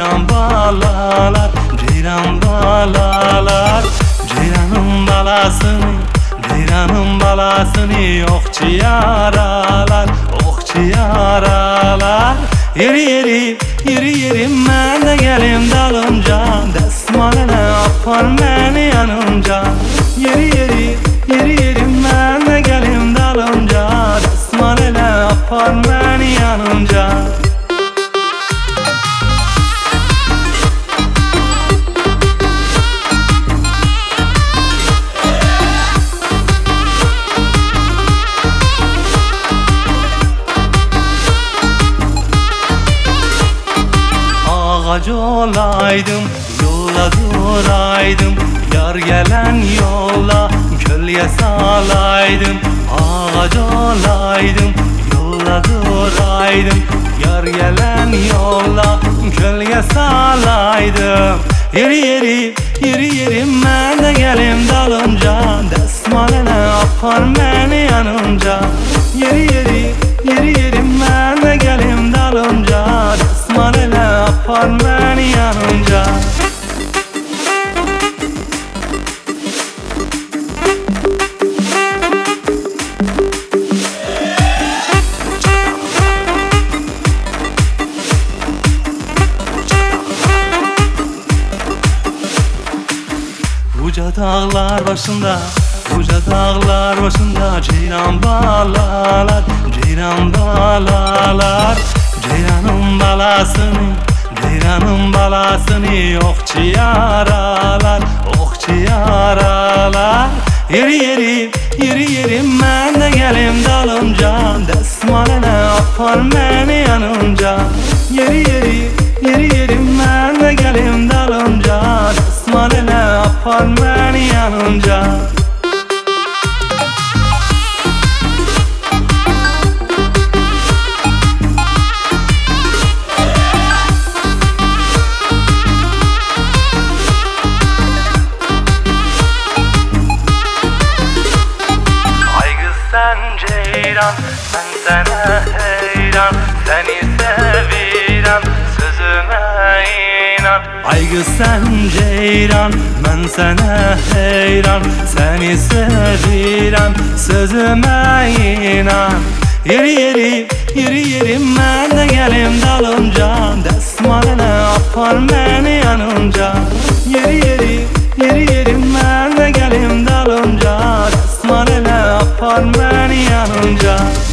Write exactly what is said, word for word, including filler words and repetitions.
ceyran balalar, ceyran balalar. Ceyranın balasını, ceyranın balasını okçu yaralar, okçu yaralar. Yeri yeri, yeri yeri mən də gəlim dalınca, dəsmalə apar məni yanınca. Yeri yeri, yeri yeri mən də gəlim dalınca, dəsmalə apar məni yanınca. Ağac olaydım, yola duraydım, yar gelen yola gölge salaydım. Ağac olaydım, yola duraydım, yar gelen yola gölge salaydım. Yeri yeri, yeri yeri mən də gəlim dalınca, dəsmalə apar məni yanınca. Yeri yeri, yeri yeri mən də gəlim dalınca, dəsmalə apar məni yanınca. Uca dağlar başında, uca dağlar başında ceyran balalar, ceyran balalar. Ceyranın balasını, ceyranın balasını okçu yaralar, okçu yaralar. Yeri yeri, yeri yeri mən də gəlim dalınca, dəsmalə apar məni yanınca. Yeri yeri, yeri yeri mən də gəlim dalınca, dəsmalə apar məni yanınca. Sen ceyran, ben sana heyran, seni sevirem, sözüme inan. Ay kız sen ceyran, ben sana heyran, seni sevirem, sözüme inan. Yeri yeri, yeri yeri mən də gəlim dalınca, dəsmalə apar məni yanınca. Yeri yeri, yeri yeri mən də gəlim dalınca, dəsmalə apar məni yanınca.